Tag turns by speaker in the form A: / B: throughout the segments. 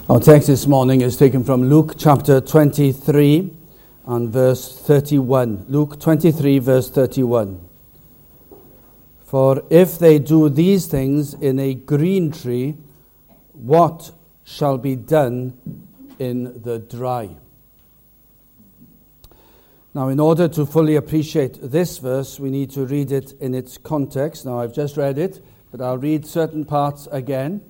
A: Our text this morning is taken from Luke chapter 23 and verse 31. Luke 23 verse 31. For if they do these things in a green tree, what shall be done in the dry? Now, in order to fully appreciate this verse, we need to read it in its context. Now, I've just read it, but I'll read certain parts again.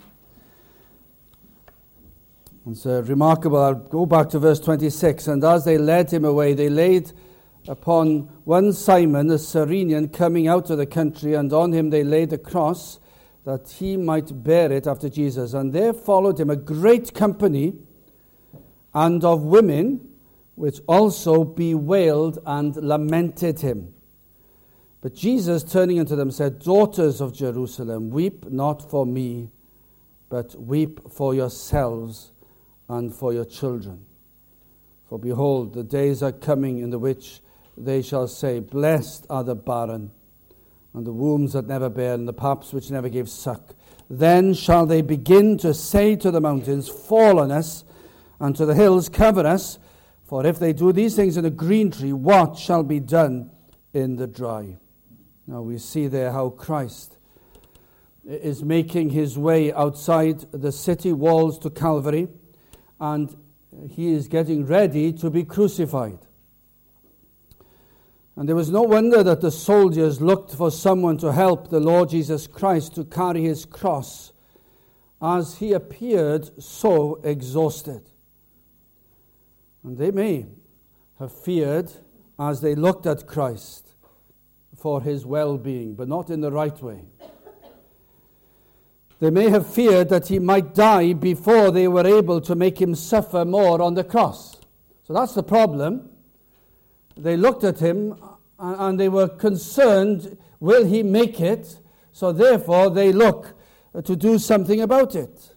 A: It's remarkable. I'll go back to verse 26. And as they led him away, they laid upon one Simon, a Cyrenian, coming out of the country, and on him they laid a cross, that he might bear it after Jesus. And there followed him a great company, and of women, which also bewailed and lamented him. But Jesus, turning unto them, said, Daughters of Jerusalem, weep not for me, but weep for yourselves and for your children. For behold, the days are coming in the which they shall say, Blessed are the barren, and the wombs that never bare, and the paps which never gave suck. Then shall they begin to say to the mountains, Fall on us, and to the hills, Cover us. For if they do these things in a green tree, what shall be done in the dry? Now we see there how Christ is making his way outside the city walls to Calvary, and he is getting ready to be crucified. And there was no wonder that the soldiers looked for someone to help the Lord Jesus Christ to carry his cross, as he appeared so exhausted. And they may have feared, as they looked at Christ, for his well-being, but not in the right way. They may have feared that he might die before they were able to make him suffer more on the cross. So that's the problem. They looked at him and they were concerned, will he make it? So therefore they look to do something about it.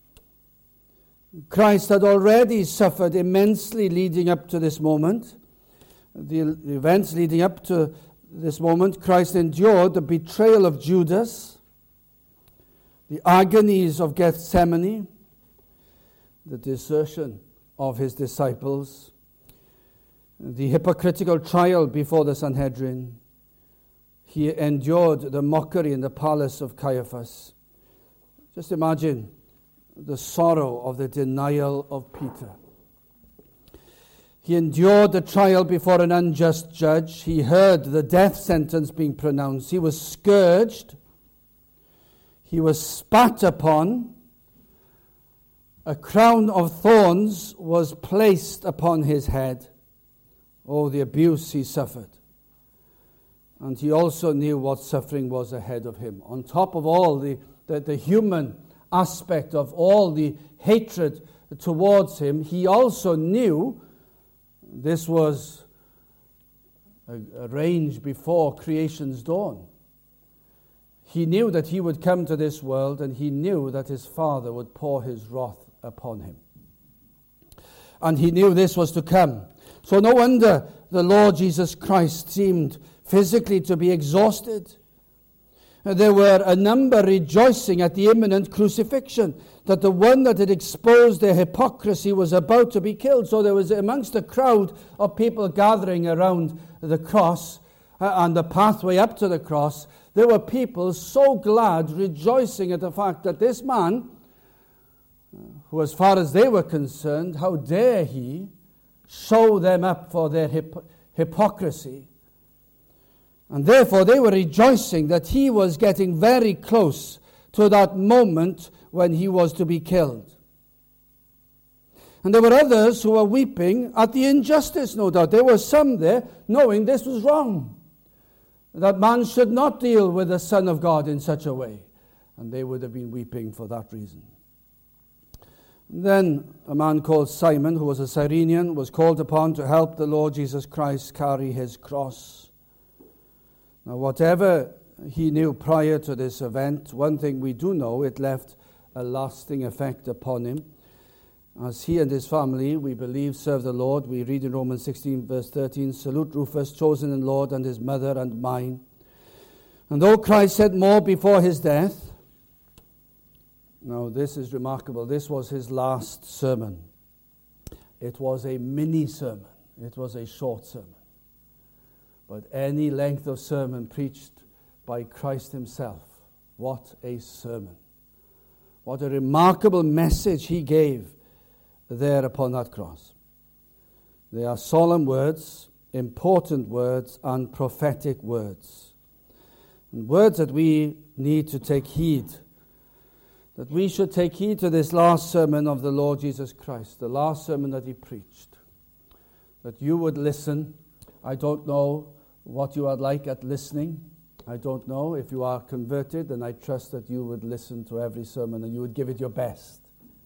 A: Christ had already suffered immensely leading up to this moment. The events leading up to this moment, Christ endured the betrayal of Judas, the agonies of Gethsemane, the desertion of his disciples, the hypocritical trial before the Sanhedrin. He endured the mockery in the palace of Caiaphas. Just imagine the sorrow of the denial of Peter. He endured the trial before an unjust judge. He heard the death sentence being pronounced. He was scourged. He was spat upon. A crown of thorns was placed upon his head. Oh, the abuse he suffered. And he also knew what suffering was ahead of him. On top of all the human aspect of all the hatred towards him, he also knew this was arranged before creation's dawn. He knew that he would come to this world, and he knew that his Father would pour his wrath upon him. And he knew this was to come. So no wonder the Lord Jesus Christ seemed physically to be exhausted. There were a number rejoicing at the imminent crucifixion, that the one that had exposed their hypocrisy was about to be killed. So there was amongst a crowd of people gathering around the cross and the pathway up to the cross, there were people so glad, rejoicing at the fact that this man, who as far as they were concerned, how dare he show them up for their hypocrisy. And therefore they were rejoicing that he was getting very close to that moment when he was to be killed. And there were others who were weeping at the injustice, no doubt. There were some there knowing this was wrong, that man should not deal with the Son of God in such a way. And they would have been weeping for that reason. Then a man called Simon, who was a Cyrenian, was called upon to help the Lord Jesus Christ carry his cross. Now, whatever he knew prior to this event, one thing we do know, it left a lasting effect upon him. As he and his family, we believe, serve the Lord. We read in Romans 16, verse 13, Salute Rufus, chosen in the Lord, and his mother and mine. And though Christ said more before his death, Now, this is remarkable. This was his last sermon. It was a mini sermon. It was a short sermon. But any length of sermon preached by Christ himself, what a sermon. What a remarkable message he gave there upon that cross. They are solemn words, important words, and prophetic words. And words that we need to take heed. That we should take heed to this last sermon of the Lord Jesus Christ, the last sermon that he preached. That you would listen. I don't know what you are like at listening. I don't know. If you are converted, then I trust that you would listen to every sermon and you would give it your best.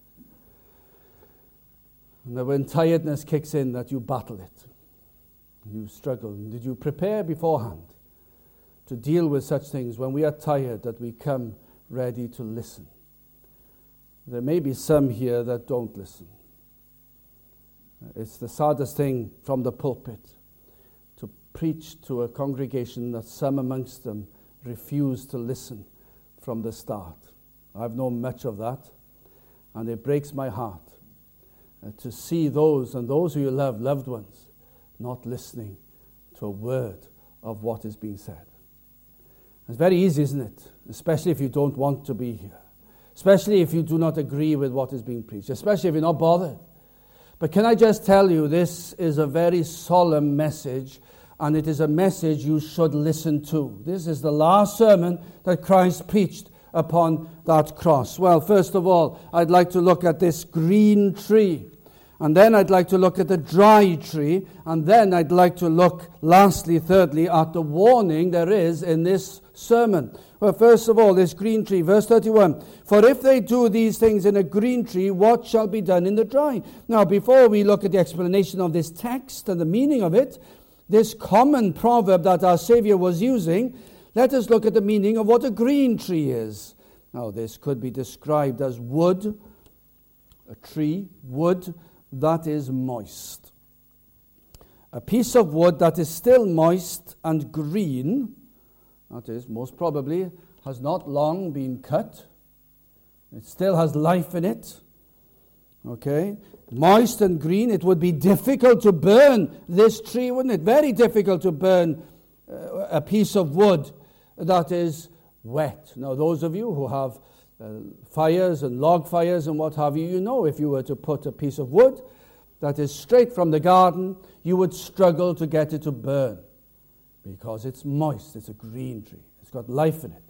A: And that when tiredness kicks in, that you battle it. You struggle. Did you prepare beforehand to deal with such things when we are tired, that we come ready to listen? There may be some here that don't listen. It's the saddest thing from the pulpit to preach to a congregation that some amongst them refuse to listen from the start. I've known much of that, and it breaks my heart to see those and those who you love, loved ones, not listening to a word of what is being said. It's very easy, isn't it? Especially if you don't want to be here. Especially if you do not agree with what is being preached. Especially if you're not bothered. But can I just tell you, this is a very solemn message, and it is a message you should listen to. This is the last sermon that Christ preached upon that cross. Well, first of all, I'd like to look at this green tree. And then I'd like to look at the dry tree. And then I'd like to look, lastly, thirdly, at the warning there is in this sermon. Well, first of all, this green tree, verse 31. For if they do these things in a green tree, what shall be done in the dry? Now, before we look at the explanation of this text and the meaning of it, this common proverb that our Savior was using, let us look at the meaning of what a green tree is. Now, this could be described as wood, a tree, wood that is moist. A piece of wood that is still moist and green, that is, most probably, has not long been cut. It still has life in it. Okay? Moist and green. It would be difficult to burn this tree, wouldn't it? Very difficult to burn a piece of wood that is wet. Now, those of you who have fires and log fires and what have you, you know if you were to put a piece of wood that is straight from the garden, you would struggle to get it to burn because it's moist. It's a green tree. It's got life in it.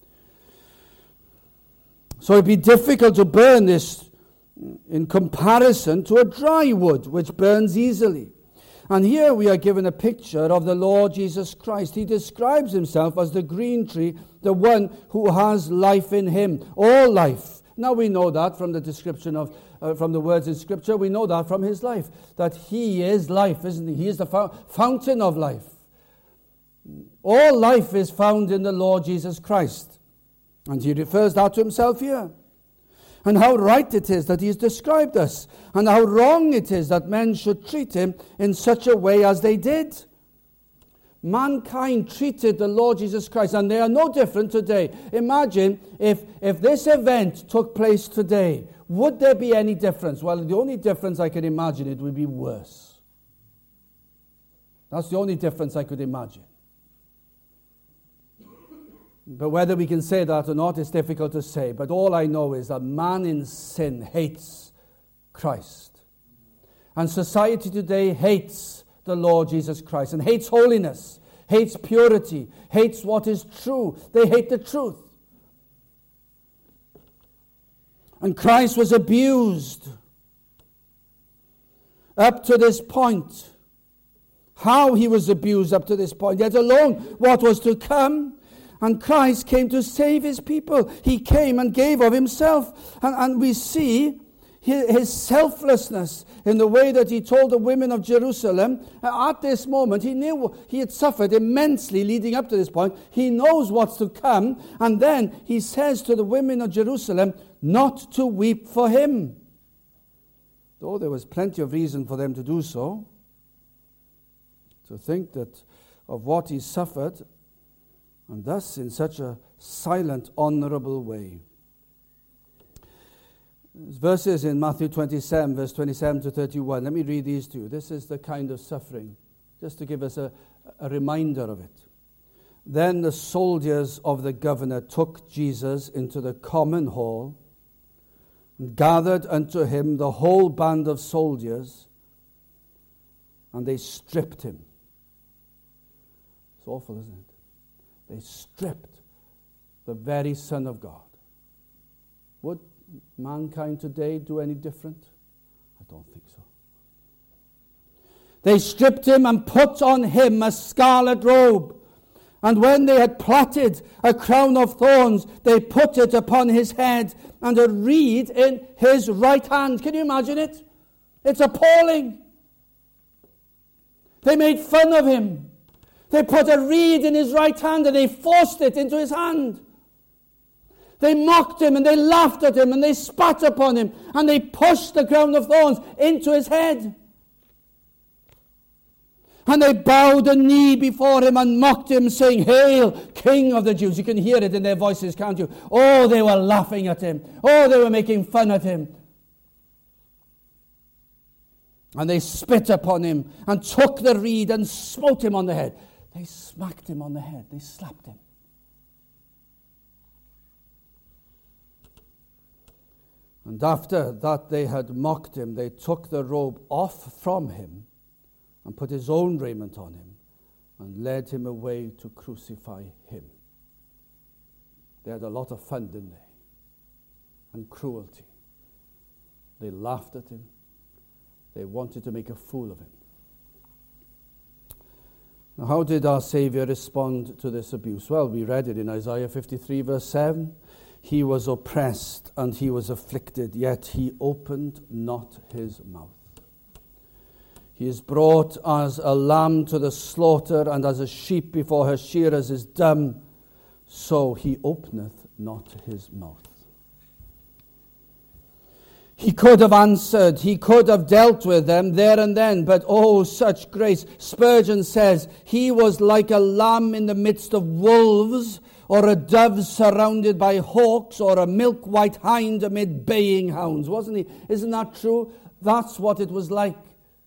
A: So it'd be difficult to burn this in comparison to a dry wood, which burns easily. And here we are given a picture of the Lord Jesus Christ. He describes himself as the green tree, the one who has life in him, all life. Now we know that from the description of, from the words in Scripture, we know that from his life, that he is life, isn't he? He is the fountain of life. All life is found in the Lord Jesus Christ. And he refers that to himself here. And how right it is that he has described us, and how wrong it is that men should treat him in such a way as they did. Mankind treated the Lord Jesus Christ, and they are no different today. Imagine if this event took place today, would there be any difference? Well, the only difference I can imagine, it would be worse. That's the only difference I could imagine. But whether we can say that or not is difficult to say. But all I know is that man in sin hates Christ. And society today hates the Lord Jesus Christ and hates holiness, hates purity, hates what is true. They hate the truth. And Christ was abused up to this point. How he was abused up to this point, yet alone what was to come. And Christ came to save his people. He came and gave of himself. And we see his selflessness in the way that he told the women of Jerusalem. At this moment, he knew he had suffered immensely leading up to this point. He knows what's to come. And then he says to the women of Jerusalem not to weep for him. Though there was plenty of reason for them to do so. To think that of what he suffered, and thus in such a silent, honorable way. There's verses in Matthew 27, verse 27 to 31. Let me read these to you. This is the kind of suffering, just to give us a reminder of it. Then the soldiers of the governor took Jesus into the common hall and gathered unto him the whole band of soldiers, and they stripped him. It's awful, isn't it? They stripped the very Son of God. Would mankind today do any different? I don't think so. They stripped him and put on him a scarlet robe. And when they had plaited a crown of thorns, they put it upon his head, and a reed in his right hand. Can you imagine it? It's appalling. They made fun of him. They put a reed in his right hand and they forced it into his hand. They mocked him and they laughed at him and they spat upon him and they pushed the crown of thorns into his head. And they bowed a knee before him and mocked him, saying, "Hail, King of the Jews." You can hear it in their voices, can't you? Oh, they were laughing at him. Oh, they were making fun at him. And they spit upon him and took the reed and smote him on the head. They smacked him on the head. They slapped him. And after that they had mocked him, they took the robe off from him and put his own raiment on him and led him away to crucify him. They had a lot of fun, didn't they? And cruelty. They laughed at him. They wanted to make a fool of him. Now, how did our Savior respond to this abuse? Well, we read it in Isaiah 53, verse 7. He was oppressed and he was afflicted, yet he opened not his mouth. He is brought as a lamb to the slaughter, and as a sheep before her shearers is dumb, so he openeth not his mouth. He could have answered, he could have dealt with them there and then, but oh, such grace. Spurgeon says, he was like a lamb in the midst of wolves, or a dove surrounded by hawks, or a milk-white hind amid baying hounds. Wasn't he? Isn't that true? That's what it was like.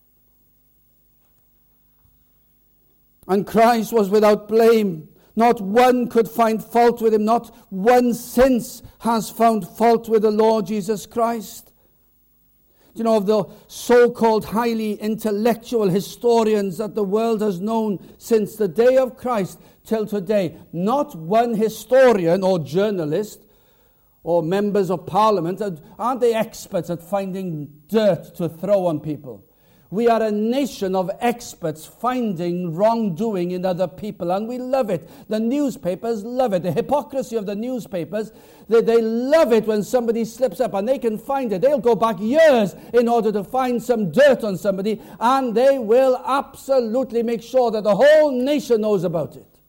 A: And Christ was without blame. Not one could find fault with him. Not one since has found fault with the Lord Jesus Christ. You know, of the so-called highly intellectual historians that the world has known since the day of Christ till today, not one historian or journalist or members of parliament aren't they experts at finding dirt to throw on people. We are a nation of experts finding wrongdoing in other people, and we love it. The newspapers love it. The hypocrisy of the newspapers, they love it when somebody slips up, and they can find it. They'll go back years in order to find some dirt on somebody, and they will absolutely make sure that the whole nation knows about it.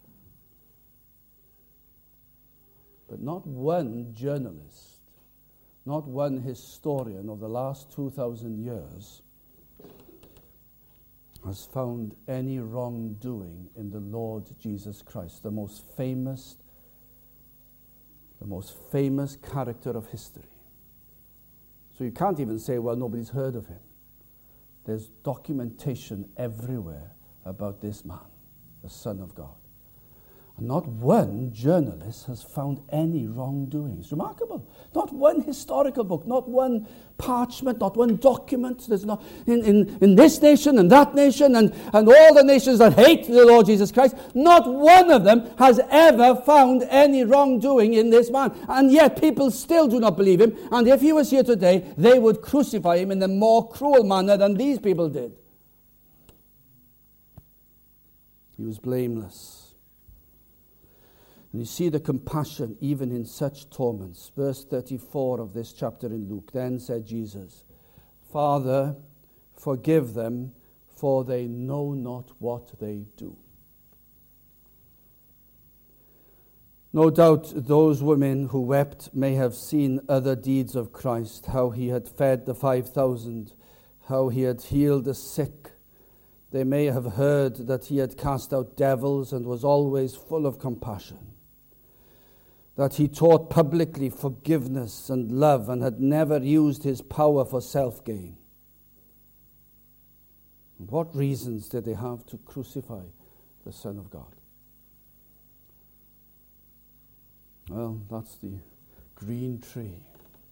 A: But not one journalist, not one historian of the last 2,000 years has found any wrongdoing in the Lord Jesus Christ, the most famous character of history. So you can't even say, well, nobody's heard of him. There's documentation everywhere about this man, the Son of God. And not one journalist has found any wrongdoing. It's remarkable. Not one historical book, not one parchment, not one document. There's not in this nation and that nation and all the nations that hate the Lord Jesus Christ, not one of them has ever found any wrongdoing in this man. And yet people still do not believe him. And if he was here today, they would crucify him in a more cruel manner than these people did. He was blameless. And you see the compassion even in such torments. Verse 34 of this chapter in Luke. Then said Jesus, Father, forgive them, for they know not what they do. No doubt those women who wept may have seen other deeds of Christ, how he had fed the 5,000, how he had healed the sick. They may have heard that he had cast out devils and was always full of compassion. that he taught publicly forgiveness and love and had never used his power for self-gain. What reasons did they have to crucify the Son of God? Well, that's the green tree,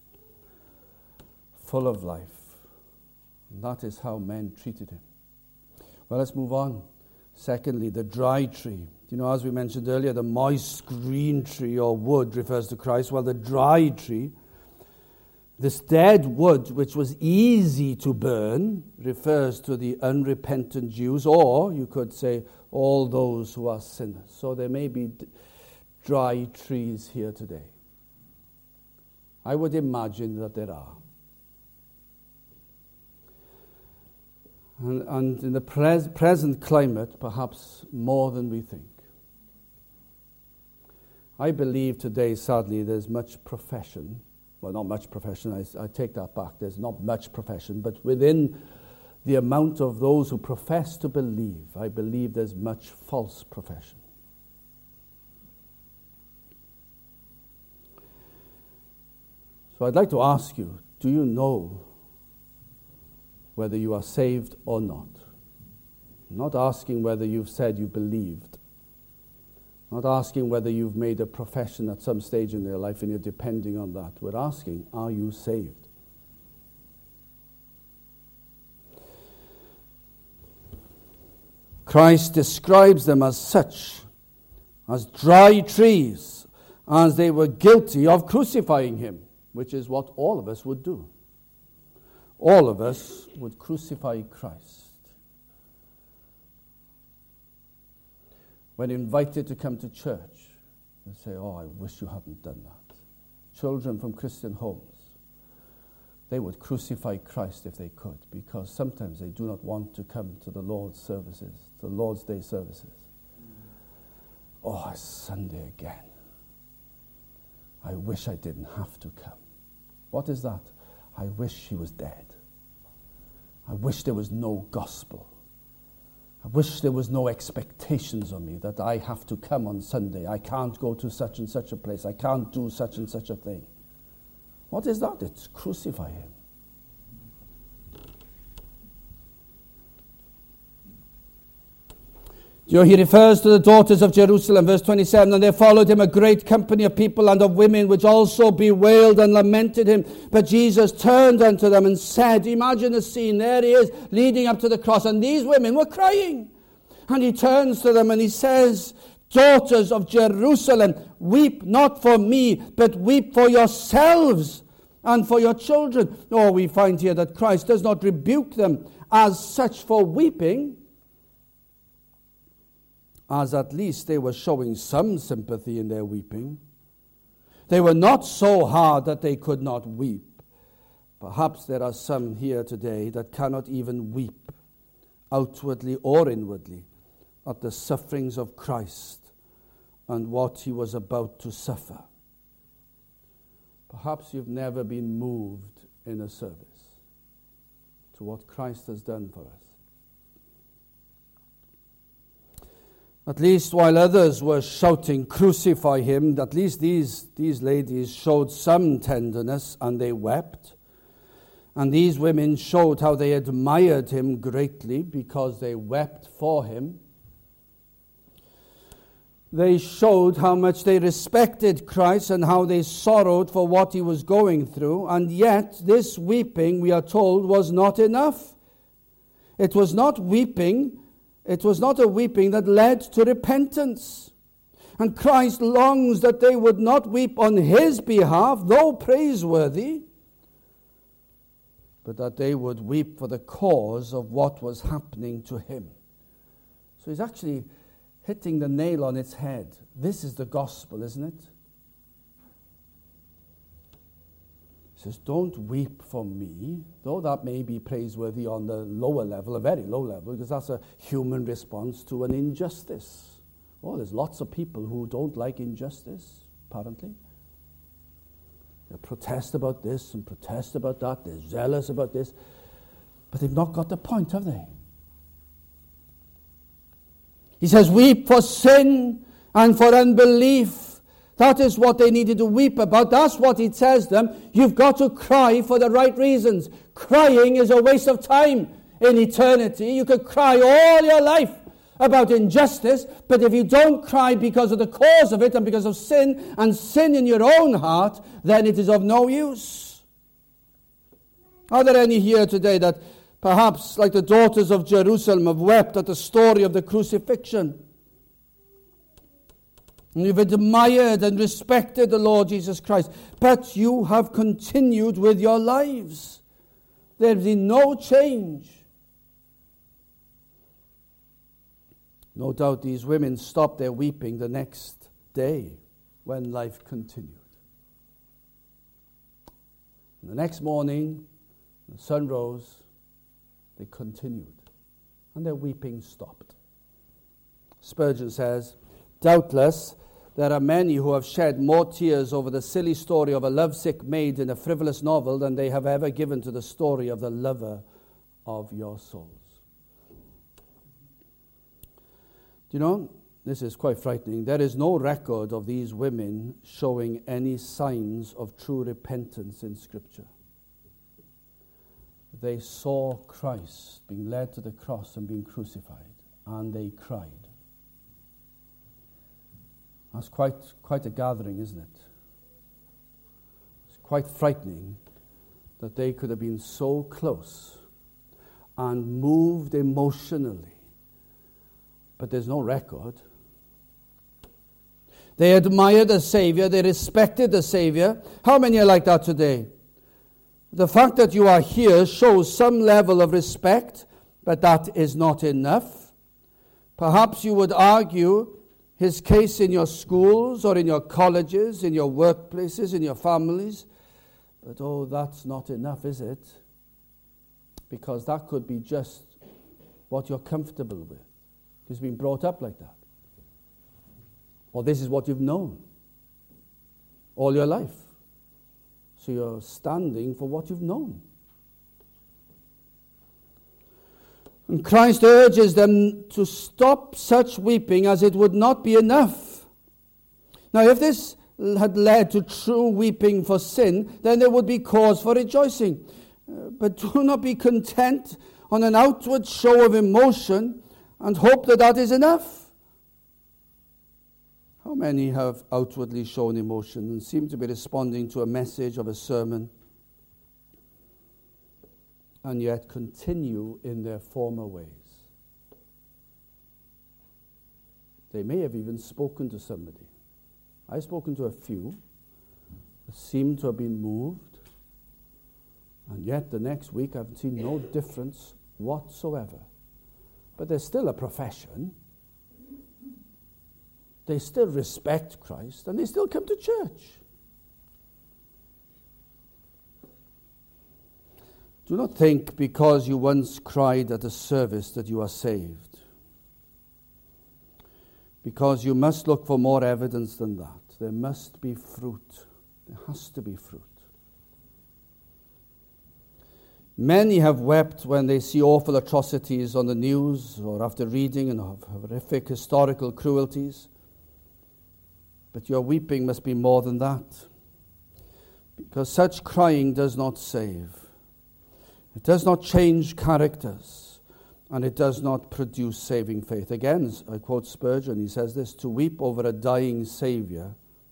A: full of life. And that is how men treated him. Well, let's move on. Secondly, the dry tree. As we mentioned earlier, the moist green tree or wood refers to Christ. Well, the dry tree, this dead wood which was easy to burn, refers to the unrepentant Jews, or you could say all those who are sinners. So there may be dry trees here today. I would imagine that there are. And in the present climate, perhaps more than we think. I believe today, sadly, there's much profession. Well, not much profession, I take that back. There's not much profession, but within the amount of those who profess to believe, I believe there's much false profession. So I'd like to ask you, do you know whether you are saved or not? I'm not asking whether you've said you believed. Not asking whether you've made a profession at some stage in your life and you're depending on that. We're asking, are you saved? Christ describes them as such, as dry trees, as they were guilty of crucifying him, which is what all of us would do. All of us would crucify Christ. When invited to come to church, they say, oh, I wish you hadn't done that. Children from Christian homes, they would crucify Christ if they could, because sometimes they do not want to come to the Lord's services, the Lord's Day services. Oh, it's Sunday again. I wish I didn't have to come. What is that? I wish he was dead. I wish there was no gospel. I wish there was no expectations on me that I have to come on Sunday. I can't go to such and such a place. I can't do such and such a thing. What is that? It's crucify him. He refers to the daughters of Jerusalem, verse 27, and there followed him a great company of people and of women, which also bewailed and lamented him. But Jesus turned unto them and said, imagine the scene, there he is, leading up to the cross, and these women were crying. And he turns to them and he says, daughters of Jerusalem, weep not for me, but weep for yourselves and for your children. Oh, we find here that Christ does not rebuke them as such for weeping, as at least they were showing some sympathy in their weeping. They were not so hard that they could not weep. Perhaps there are some here today that cannot even weep, outwardly or inwardly, at the sufferings of Christ and what he was about to suffer. Perhaps you've never been moved in a service to what Christ has done for us. At least while others were shouting, crucify him, at least these ladies showed some tenderness and they wept. And these women showed how they admired him greatly because they wept for him. They showed how much they respected Christ and how they sorrowed for what he was going through. And yet this weeping, we are told, was not enough. It was not weeping. It was not a weeping that led to repentance. And Christ longs that they would not weep on his behalf, though praiseworthy, but that they would weep for the cause of what was happening to him. So he's actually hitting the nail on its head. This is the gospel, isn't it? He says, don't weep for me, though that may be praiseworthy on the lower level, a very low level, because that's a human response to an injustice. Well, there's lots of people who don't like injustice, apparently. They protest about this and protest about that. They're zealous about this. But they've not got the point, have they? He says, weep for sin and for unbelief, That is what they needed to weep about. That's what he tells them. You've got to cry for the right reasons. Crying is a waste of time in eternity. You could cry all your life about injustice, but if you don't cry because of the cause of it and because of sin and sin in your own heart, then it is of no use. Are there any here today that perhaps, like the daughters of Jerusalem, have wept at the story of the crucifixion? And you've admired and respected the Lord Jesus Christ, but you have continued with your lives. There's been no change. No doubt these women stopped their weeping the next day when life continued. And the next morning, the sun rose, they continued, and their weeping stopped. Spurgeon says, doubtless, there are many who have shed more tears over the silly story of a lovesick maid in a frivolous novel than they have ever given to the story of the lover of your souls. Do you know, this is quite frightening. There is no record of these women showing any signs of true repentance in Scripture. They saw Christ being led to the cross and being crucified, and they cried. That's quite a gathering, isn't it? It's quite frightening that they could have been so close and moved emotionally, but there's no record. They admired the Savior. They respected the Savior. How many are like that today? The fact that you are here shows some level of respect, but that is not enough. Perhaps you would argue his case in your schools or in your colleges, in your workplaces, in your families. But that's not enough, is it? Because that could be just what you're comfortable with. You've been brought up like that. Or this is what you've known all your life. So you're standing for what you've known. And Christ urges them to stop such weeping, as it would not be enough. Now, if this had led to true weeping for sin, then there would be cause for rejoicing. But do not be content on an outward show of emotion and hope that that is enough. How many have outwardly shown emotion and seem to be responding to a message of a sermon, and yet continue in their former ways? They may have even spoken to somebody. I've spoken to a few that seem to have been moved, and yet the next week I've seen no difference whatsoever. But there's still a profession. They still respect Christ, and they still come to church. Do not think because you once cried at a service that you are saved, because you must look for more evidence than that. There must be fruit. There has to be fruit. Many have wept when they see awful atrocities on the news or after reading and of horrific historical cruelties. But your weeping must be more than that, because such crying does not save. It does not change characters, and it does not produce saving faith. Again, I quote Spurgeon, he says this: to weep over a dying Saviour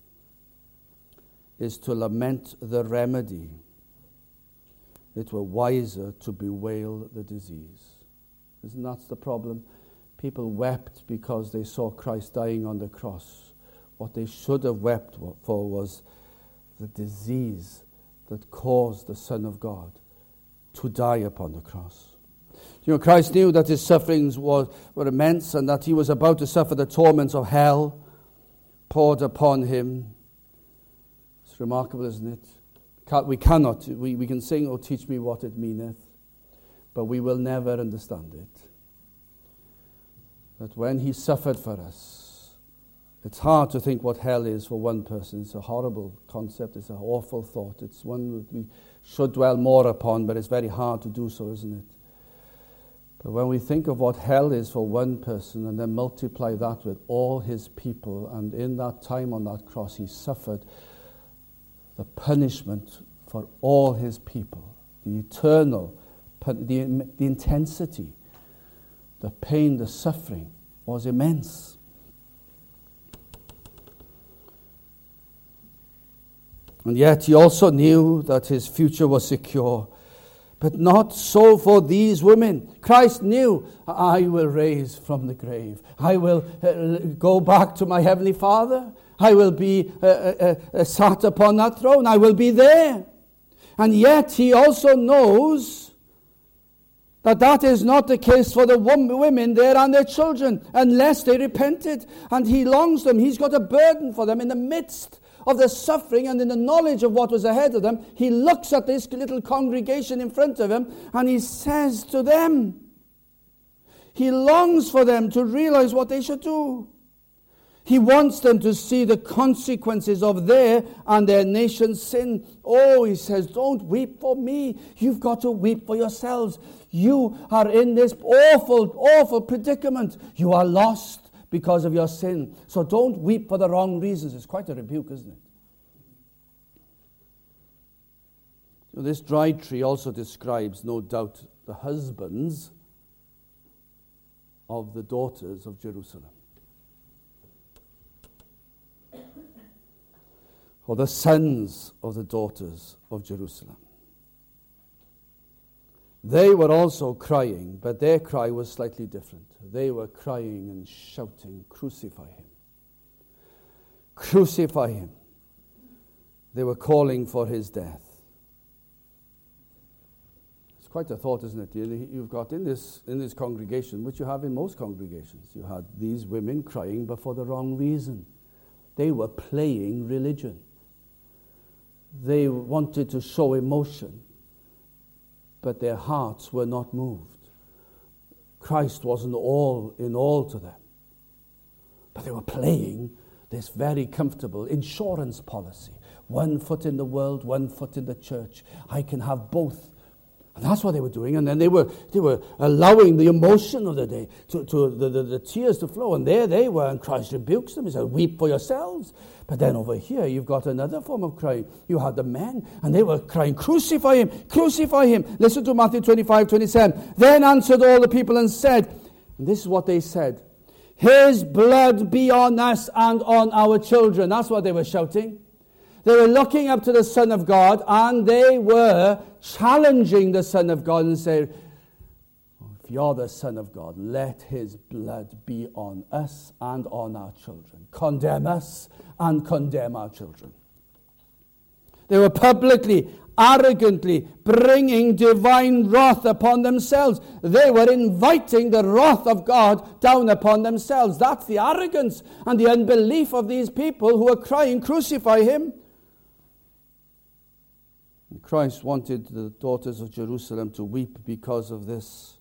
A: is to lament the remedy. It were wiser to bewail the disease. Isn't that the problem? People wept because they saw Christ dying on the cross. What they should have wept for was the disease that caused the Son of God to die upon the cross. You know, Christ knew that his sufferings were immense and that he was about to suffer the torments of hell poured upon him. It's remarkable, isn't it? We can sing, "Oh, teach me what it meaneth," but we will never understand it. That when he suffered for us, it's hard to think what hell is for one person. It's a horrible concept. It's an awful thought. It's one that we should dwell more upon, but it's very hard to do so, isn't it? But when we think of what hell is for one person and then multiply that with all his people, and in that time on that cross he suffered the punishment for all his people, the eternal, the intensity, the pain, the suffering was immense. And yet he also knew that his future was secure. But not so for these women. Christ knew, I will raise from the grave. I will go back to my heavenly Father. I will be sat upon that throne. I will be there. And yet he also knows that that is not the case for the women there and their children, unless they repented. And he longs them. He's got a burden for them in the midst of the suffering and in the knowledge of what was ahead of them. He looks at this little congregation in front of him and he says to them, he longs for them to realize what they should do. He wants them to see the consequences of their and their nation's sin. Oh, he says, don't weep for me. You've got to weep for yourselves. You are in this awful, awful predicament. You are lost because of your sin. So don't weep for the wrong reasons. It's quite a rebuke, isn't it? So this dry tree also describes, no doubt, the husbands of the daughters of Jerusalem. Or the sons of the daughters of Jerusalem. They were also crying, but their cry was slightly different. They were crying and shouting, crucify him. Crucify him. They were calling for his death. It's quite a thought, isn't it? You've got in this congregation, which you have in most congregations, you had these women crying, but for the wrong reason. They were playing religion. They wanted to show emotion, but their hearts were not moved. Christ wasn't all in all to them. But they were playing this very comfortable insurance policy. One foot in the world, one foot in the church. I can have both. And that's what they were doing. And then they were allowing the emotion of the day, to the tears to flow. And there they were, and Christ rebukes them. He said, weep for yourselves. But then over here, you've got another form of crying. You had the men, and they were crying, crucify him, crucify him. Listen to Matthew 25:27. Then answered all the people and said, and this is what they said, his blood be on us and on our children. That's what they were shouting. They were looking up to the Son of God, and they were challenging the Son of God and saying, if you're the Son of God, let his blood be on us and on our children. Condemn us and condemn our children. They were publicly, arrogantly bringing divine wrath upon themselves. They were inviting the wrath of God down upon themselves. That's the arrogance and the unbelief of these people who are crying, crucify him. And Christ wanted the daughters of Jerusalem to weep because of this.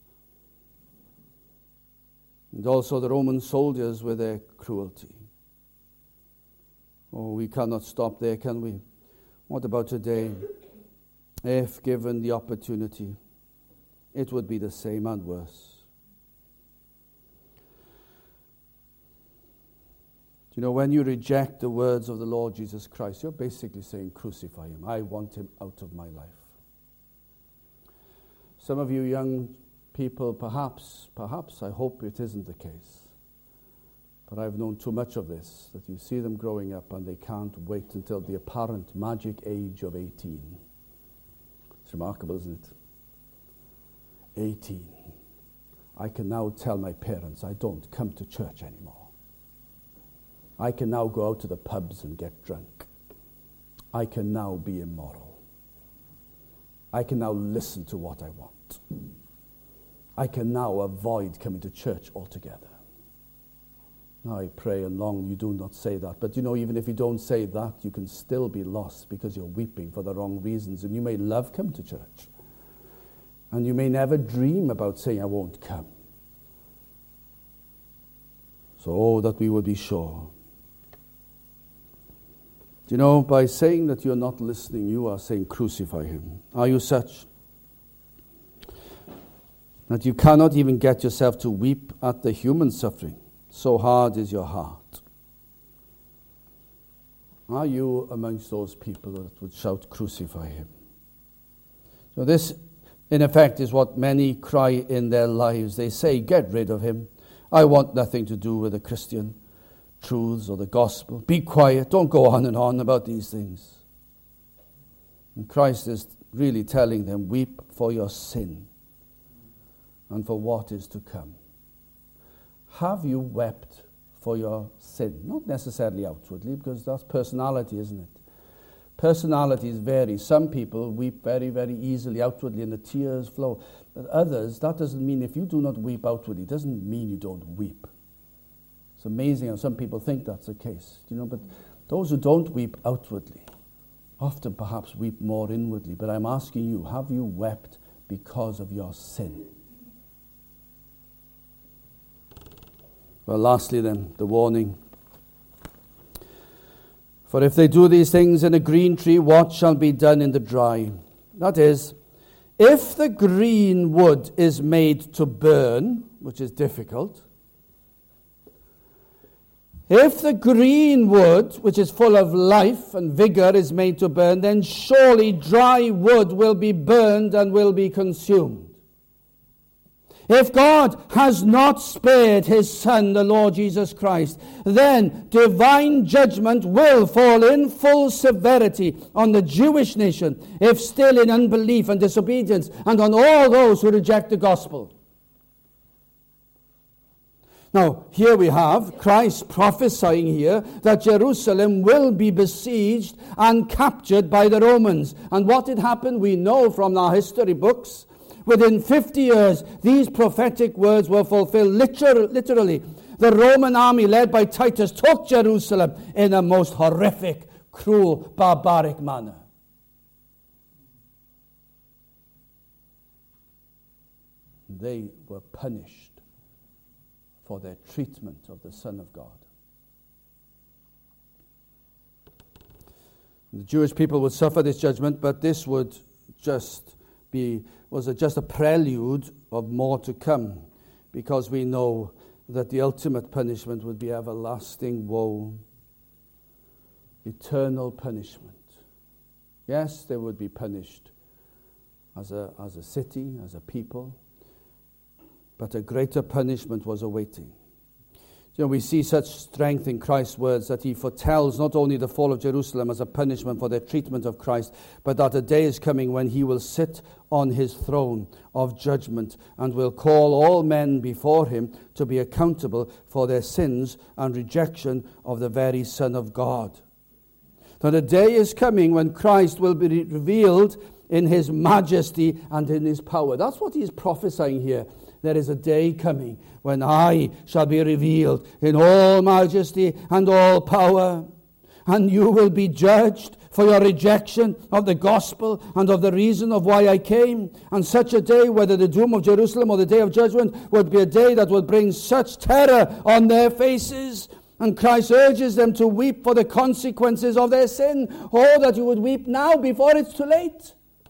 A: And also the Roman soldiers with their cruelty. Oh, we cannot stop there, can we? What about today? If given the opportunity, it would be the same and worse. Do you know, when you reject the words of the Lord Jesus Christ, you're basically saying, crucify him. I want him out of my life. Some of you young people, perhaps, I hope it isn't the case. But I've known too much of this, that you see them growing up and they can't wait until the apparent magic age of 18. It's remarkable, isn't it? 18. I can now tell my parents I don't come to church anymore. I can now go out to the pubs and get drunk. I can now be immoral. I can now listen to what I want. I can now avoid coming to church altogether. I pray and long you do not say that. But you know, even if you don't say that, you can still be lost because you're weeping for the wrong reasons. And you may love coming to church. And you may never dream about saying, I won't come. So that we will be sure. Do you know, by saying that you're not listening, you are saying, crucify him. Are you such? that you cannot even get yourself to weep at the human suffering. So hard is your heart. Are you amongst those people that would shout, "Crucify him"? So this, in effect, is what many cry in their lives. They say, "Get rid of him. I want nothing to do with the Christian truths or the gospel. Be quiet. Don't go on and on about these things." And Christ is really telling them, weep for your sin and for what is to come. Have you wept for your sin? Not necessarily outwardly, because that's personality, isn't it? Personalities vary. Some people weep very, very easily outwardly and the tears flow. But others, that doesn't mean if you do not weep outwardly, it doesn't mean you don't weep. It's amazing how some people think that's the case. But those who don't weep outwardly often perhaps weep more inwardly. But I'm asking you, have you wept because of your sin? Well, lastly then, the warning. For if they do these things in a green tree, what shall be done in the dry? That is, if the green wood is made to burn, which is difficult, if the green wood, which is full of life and vigor, is made to burn, then surely dry wood will be burned and will be consumed. If God has not spared his Son, the Lord Jesus Christ, then divine judgment will fall in full severity on the Jewish nation, if still in unbelief and disobedience, and on all those who reject the gospel. Now, here we have Christ prophesying here that Jerusalem will be besieged and captured by the Romans. And what had happened, we know from our history books. Within 50 years, these prophetic words were fulfilled literally. The Roman army led by Titus took Jerusalem in a most horrific, cruel, barbaric manner. They were punished for their treatment of the Son of God. The Jewish people would suffer this judgment, but this would just a prelude of more to come, because we know that the ultimate punishment would be everlasting woe, eternal punishment. Yes, they would be punished as a city, as a people, but a greater punishment was awaiting. We see such strength in Christ's words that he foretells not only the fall of Jerusalem as a punishment for their treatment of Christ, but that a day is coming when he will sit on his throne of judgment and will call all men before him to be accountable for their sins and rejection of the very Son of God. That a day is coming when Christ will be revealed in his majesty and in his power. That's what he is prophesying here. There is a day coming when I shall be revealed in all majesty and all power, and you will be judged for your rejection of the gospel and of the reason of why I came. And such a day, whether the doom of Jerusalem or the day of judgment, would be a day that would bring such terror on their faces. And Christ urges them to weep for the consequences of their sin. Oh, that you would weep now before it's too late.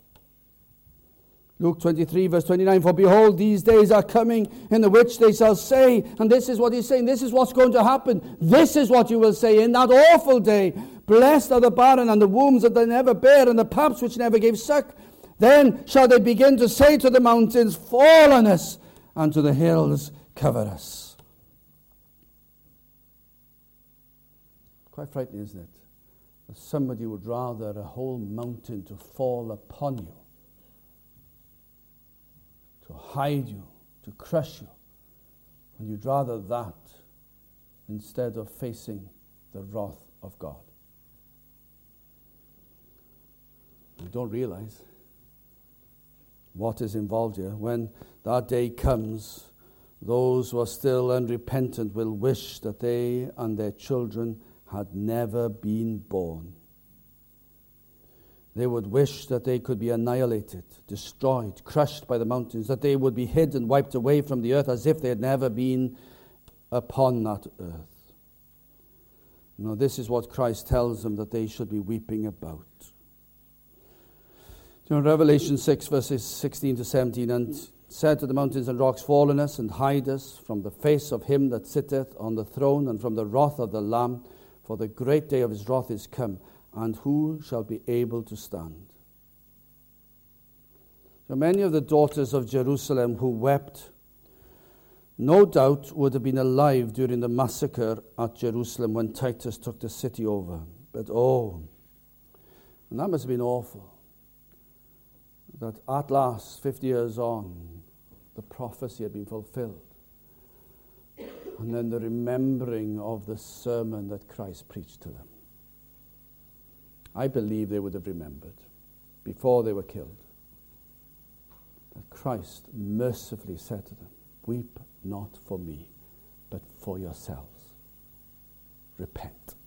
A: Luke 23, verse 29, for behold, these days are coming in the which they shall say, and this is what he's saying, this is what's going to happen. This is what you will say in that awful day. Blessed are the barren and the wombs that they never bare and the paps which never gave suck. Then shall they begin to say to the mountains, fall on us, and to the hills, cover us. Quite frightening, isn't it? That somebody would rather a whole mountain to fall upon you, to hide you, to crush you. And you'd rather that instead of facing the wrath of God. You don't realize what is involved here. When that day comes, those who are still unrepentant will wish that they and their children had never been born. They would wish that they could be annihilated, destroyed, crushed by the mountains, that they would be hid and wiped away from the earth as if they had never been upon that earth. Now, this is what Christ tells them that they should be weeping about. Revelation 6, verses 16 to 17, and said to the mountains and rocks, fall on us and hide us from the face of him that sitteth on the throne and from the wrath of the Lamb, for the great day of his wrath is come, and who shall be able to stand? So many of the daughters of Jerusalem who wept, no doubt would have been alive during the massacre at Jerusalem when Titus took the city over. But and that must have been awful, that at last, 50 years on, the prophecy had been fulfilled. And then the remembering of the sermon that Christ preached to them. I believe they would have remembered before they were killed that Christ mercifully said to them, weep not for me, but for yourselves. Repent.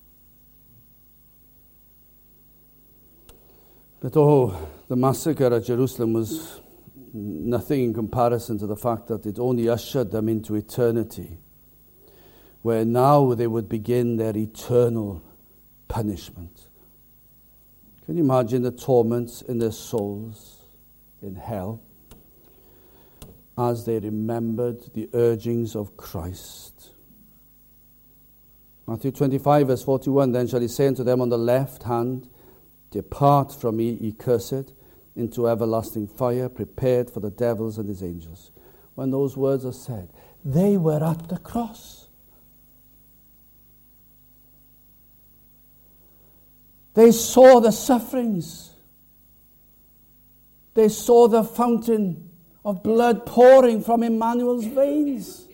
A: But the massacre at Jerusalem was nothing in comparison to the fact that it only ushered them into eternity, where now they would begin their eternal punishment. Can you imagine the torments in their souls in hell as they remembered the urgings of Christ? Matthew 25, verse 41, then shall he say unto them on the left hand, depart from me, ye cursed, into everlasting fire, prepared for the devils and his angels. When those words are said, they were at the cross. They saw the sufferings. They saw the fountain of blood pouring from Emmanuel's veins.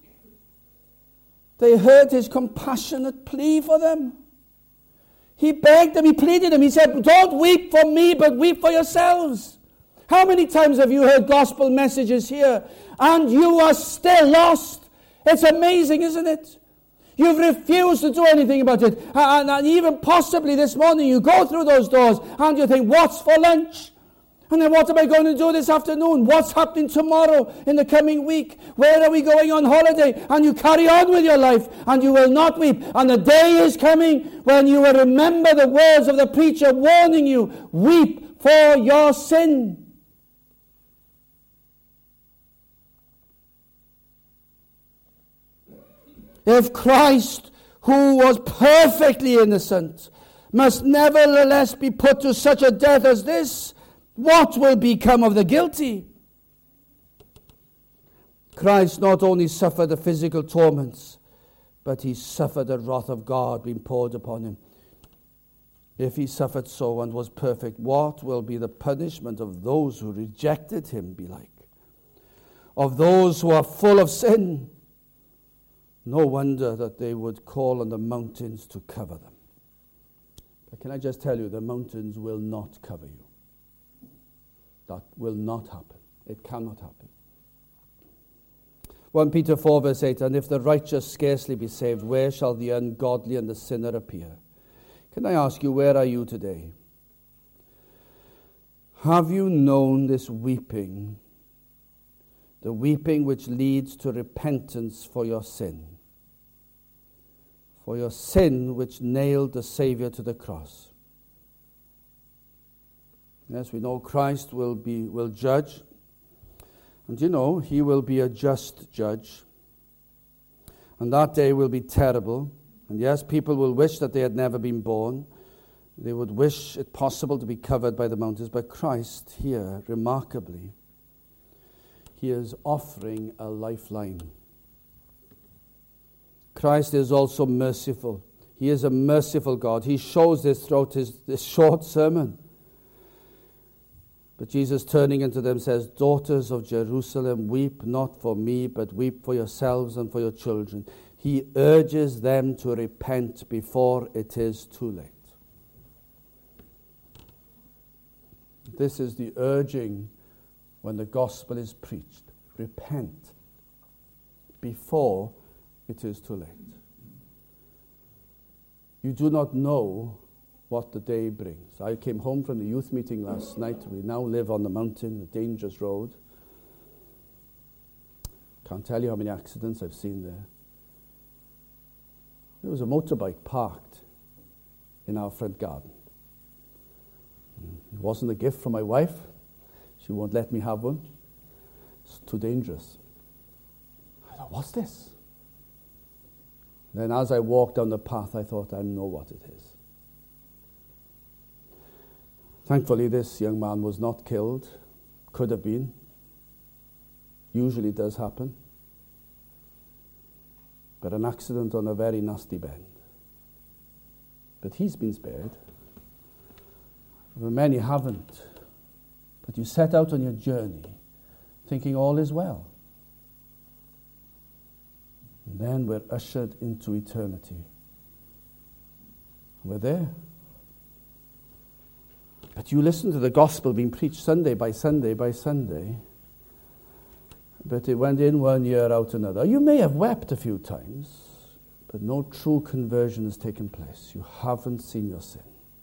A: They heard his compassionate plea for them. He begged them, he pleaded them. He said, don't weep for me, but weep for yourselves. How many times have you heard gospel messages here and you are still lost? It's amazing, isn't it? You've refused to do anything about it. And even possibly this morning you go through those doors and you think, what's for lunch? And then what am I going to do this afternoon? What's happening tomorrow in the coming week? Where are we going on holiday? And you carry on with your life and you will not weep. And the day is coming when you will remember the words of the preacher warning you, weep for your sin. If Christ, who was perfectly innocent, must nevertheless be put to such a death as this, what will become of the guilty? Christ not only suffered the physical torments, but he suffered the wrath of God being poured upon him. If he suffered so and was perfect, what will be the punishment of those who rejected him be like? Of those who are full of sin? No wonder that they would call on the mountains to cover them. But can I just tell you, the mountains will not cover you. That will not happen. It cannot happen. 1 Peter 4 verse 8, and if the righteous scarcely be saved, where shall the ungodly and the sinner appear? Can I ask you, where are you today? Have you known this weeping? The weeping which leads to repentance for your sin. For your sin which nailed the Savior to the cross. Yes, we know Christ will judge. And you know, he will be a just judge. And that day will be terrible. And yes, people will wish that they had never been born. They would wish it possible to be covered by the mountains. But Christ here, remarkably, he is offering a lifeline. Christ is also merciful. He is a merciful God. He shows this throughout this short sermon. But Jesus, turning into them, says, daughters of Jerusalem, weep not for me, but weep for yourselves and for your children. He urges them to repent before it is too late. This is the urging when the gospel is preached. Repent before it is too late. You do not know what the day brings. I came home from the youth meeting last night. We now live on the mountain, a dangerous road. Can't tell you how many accidents I've seen there. There was a motorbike parked in our front garden. It wasn't a gift from my wife. She won't let me have one. It's too dangerous. I thought, what's this? Then as I walked down the path, I thought, I know what it is. Thankfully, this young man was not killed. Could have been. Usually does happen. But an accident on a very nasty bend. But he's been spared. But many haven't. But you set out on your journey thinking all is well. And then we're ushered into eternity. We're there. But you listen to the gospel being preached Sunday by Sunday by Sunday. But it went in one year, out another. You may have wept a few times, but no true conversion has taken place. You haven't seen your sin.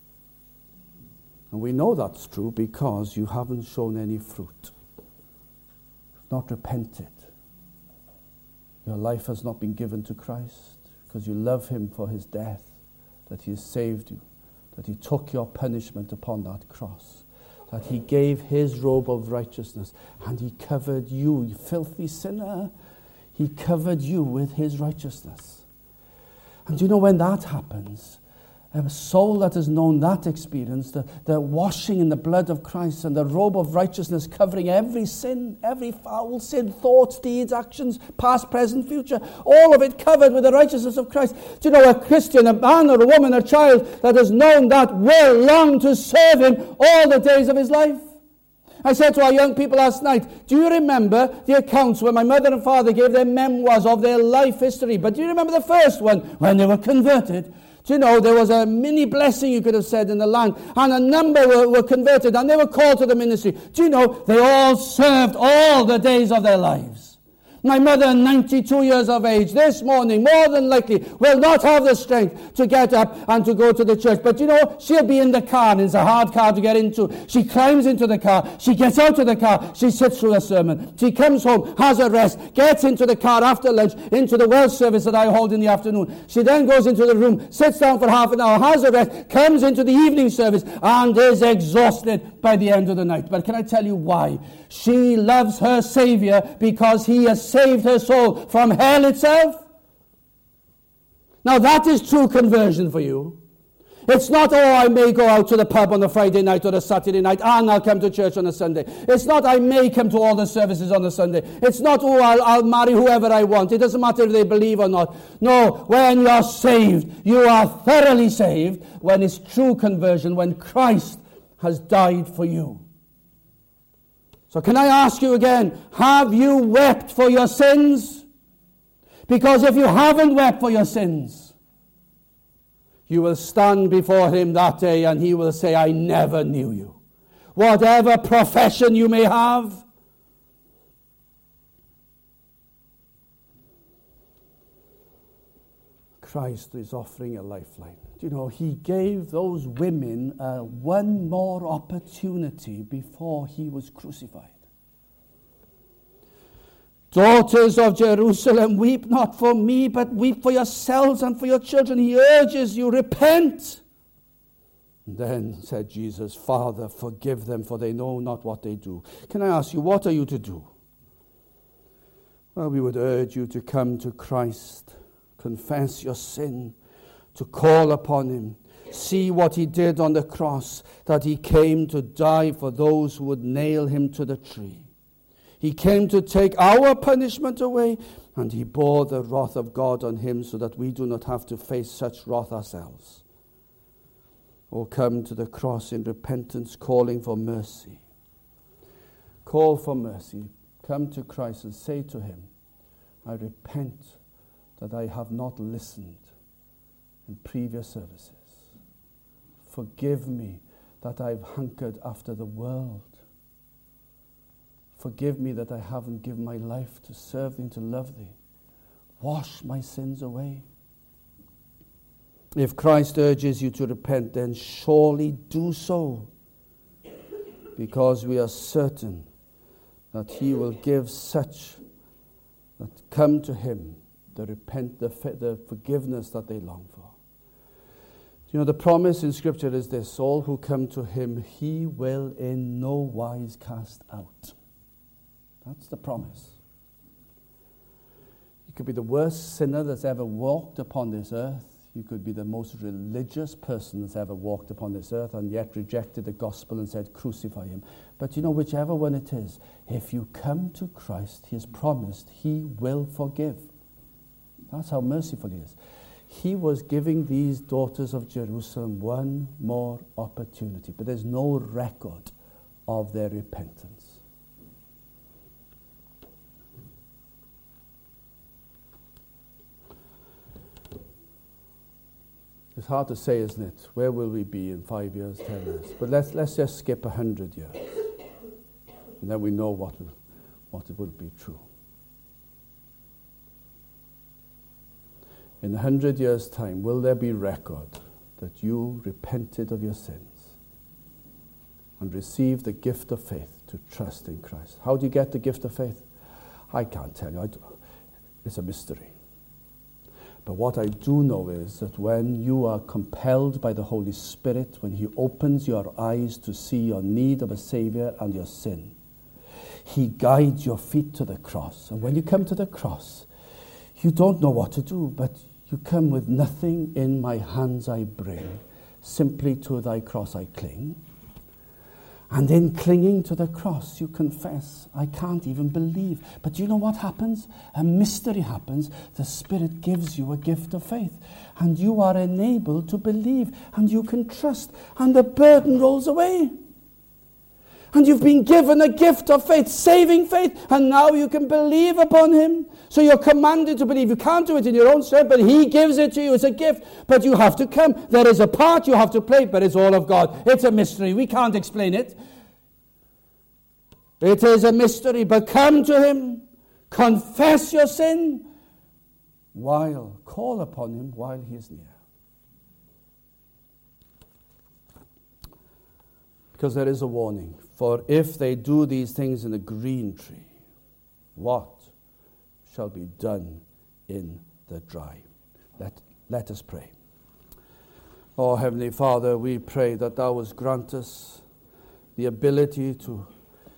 A: And we know that's true because you haven't shown any fruit. You've not repented. Your life has not been given to Christ because you love him for his death, that he has saved you, that he took your punishment upon that cross, that he gave his robe of righteousness and he covered you, you filthy sinner. He covered you with his righteousness. And you know when that happens, a soul that has known that experience, the washing in the blood of Christ and the robe of righteousness covering every sin, every foul sin, thoughts, deeds, actions, past, present, future, all of it covered with the righteousness of Christ. Do you know a Christian, a man or a woman, a child that has known that will long to serve him all the days of his life? I said to our young people last night, do you remember the accounts when my mother and father gave their memoirs of their life history? But do you remember the first one, when they were converted? Do you know, there was a mini blessing, you could have said, in the land, and a number were converted, and they were called to the ministry. Do you know, they all served all the days of their lives. My mother, 92 years of age, this morning, more than likely, will not have the strength to get up and to go to the church. But you know, she'll be in the car, and it's a hard car to get into. She climbs into the car. She gets out of the car. She sits through a sermon. She comes home, has a rest, gets into the car after lunch, into the Welsh service that I hold in the afternoon. She then goes into the room, sits down for half an hour, has a rest, comes into the evening service, and is exhausted by the end of the night. But can I tell you why? She loves her Savior because he has saved her soul from hell itself. Now that is true conversion for you. It's not, oh, I may go out to the pub on a Friday night or a Saturday night and I'll come to church on a Sunday. It's not, I may come to all the services on a Sunday. It's not, oh, I'll marry whoever I want. It doesn't matter if they believe or not. No, when you're saved, you are thoroughly saved when it's true conversion, when Christ has died for you. So can I ask you again, have you wept for your sins? Because if you haven't wept for your sins, you will stand before him that day and he will say, I never knew you. Whatever profession you may have. Christ is offering a lifeline. Do you know, he gave those women one more opportunity before he was crucified. Daughters of Jerusalem, weep not for me, but weep for yourselves and for your children. He urges you, repent. And then said Jesus, Father, forgive them, for they know not what they do. Can I ask you, what are you to do? Well, we would urge you to come to Christ, confess your sin, to call upon him, see what he did on the cross, that he came to die for those who would nail him to the tree. He came to take our punishment away, and he bore the wrath of God on him so that we do not have to face such wrath ourselves. Oh, come to the cross in repentance, calling for mercy. Call for mercy. Come to Christ and say to him, I repent that I have not listened in previous services. Forgive me that I've hunkered after the world. Forgive me that I haven't given my life to serve thee and to love thee. Wash my sins away. If Christ urges you to repent, then surely do so, because we are certain that he will give such that come to him the forgiveness that they long for. You know, the promise in Scripture is this: all who come to him, he will in no wise cast out. That's the promise. You could be the worst sinner that's ever walked upon this earth. You could be the most religious person that's ever walked upon this earth and yet rejected the gospel and said, crucify him. But you know, whichever one it is, if you come to Christ, he has promised he will forgive. That's how merciful he is. He was giving these daughters of Jerusalem one more opportunity, but there's no record of their repentance. It's hard to say, isn't it? Where will we be in 5 years, 10 years? But let's just skip 100 years. And then we know what it will be true. In 100 years' time, will there be record that you repented of your sins and received the gift of faith to trust in Christ? How do you get the gift of faith? I can't tell you. It's a mystery. But what I do know is that when you are compelled by the Holy Spirit, when he opens your eyes to see your need of a Savior and your sin, he guides your feet to the cross. And when you come to the cross, you don't know what to do, but you come with nothing in my hands I bring, simply to thy cross I cling. And in clinging to the cross, you confess, I can't even believe. But do you know what happens? A mystery happens. The Spirit gives you a gift of faith. And you are enabled to believe. And you can trust. And the burden rolls away. And you've been given a gift of faith, saving faith. And now you can believe upon him. So you're commanded to believe. You can't do it in your own strength, but he gives it to you. It's a gift. But you have to come. There is a part you have to play, but it's all of God. It's a mystery. We can't explain it. It is a mystery, but come to him. Confess your sin. Call upon him while he is near. Because there is a warning. For if they do these things in the green tree, what shall be done in the dry? Let us pray. Oh, Heavenly Father, we pray that thou wouldst grant us the ability to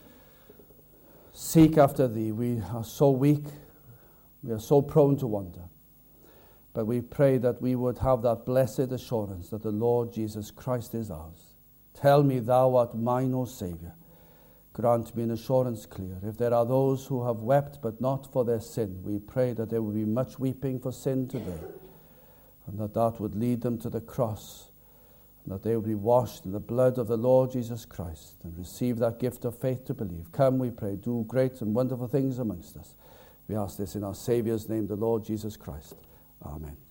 A: seek after thee. We are so weak. We are so prone to wander. But we pray that we would have that blessed assurance that the Lord Jesus Christ is ours. Tell me thou art mine, O Saviour. Grant me an assurance clear. If there are those who have wept but not for their sin, we pray that there will be much weeping for sin today, and that would lead them to the cross, and that they will be washed in the blood of the Lord Jesus Christ and receive that gift of faith to believe. Come, we pray, do great and wonderful things amongst us. We ask this in our Saviour's name, the Lord Jesus Christ. Amen.